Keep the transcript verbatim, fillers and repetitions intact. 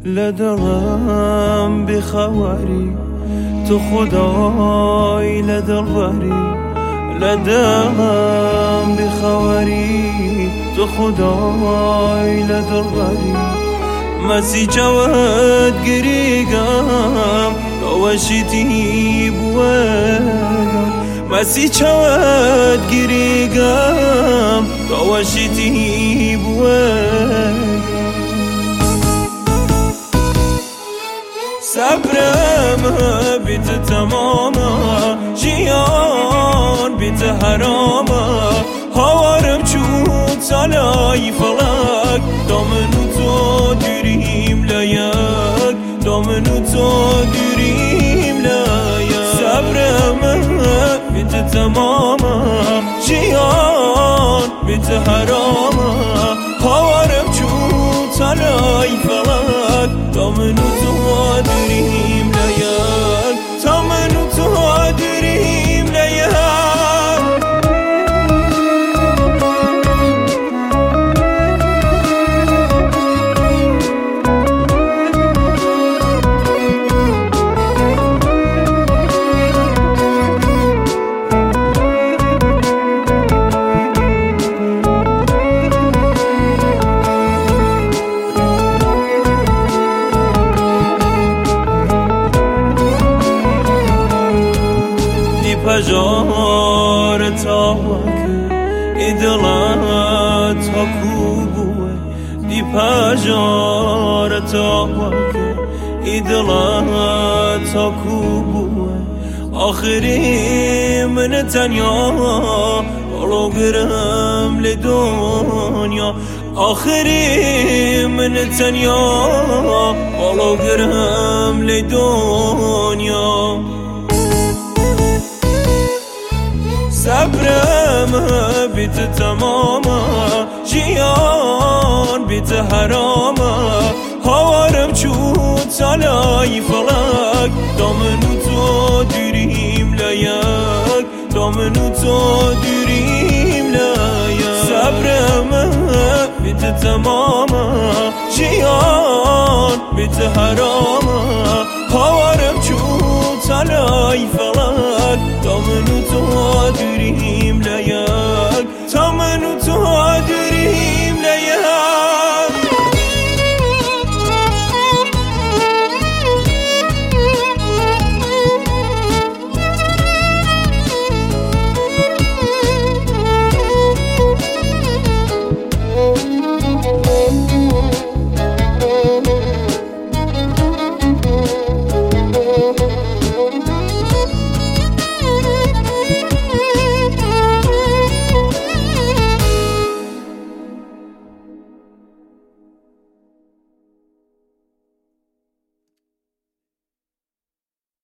لدلم بخوری تو خدای لدل بری، لدلم بخوری تو خدای لدل بری. مسی جواد گریگم روشتی بوگم، مسی جواد گریگم روشتی بوگم. صبرم بیت تماما جیان بیت حراما، هاورم چود سالای فلک دامنو تو دوریم لیک، دامنو تو دوریم لیک. صبرم بیت تماما جیان بیت حراما، هاورم چود سالای فلک دامنو تو دوریم لیک، دامنو تو دوریم لیک. پجار تاوک ایدلات حکوبوه، دی پجار تاوک ایدلات حکوبوه. آخری من تنیا ولو گرم لدنیا، آخری من تنیا ولو گرم لدنیا. صبرم بیت تماما جیان بیت حراما، هاورم چود سالای فلک دامنو تو دوریم لیک، دامنو تو دوریم لیک. صبرم بیت تماما جیان بیت حراما، هاورم چود سالای فلک دامنو تو دوریم لیک.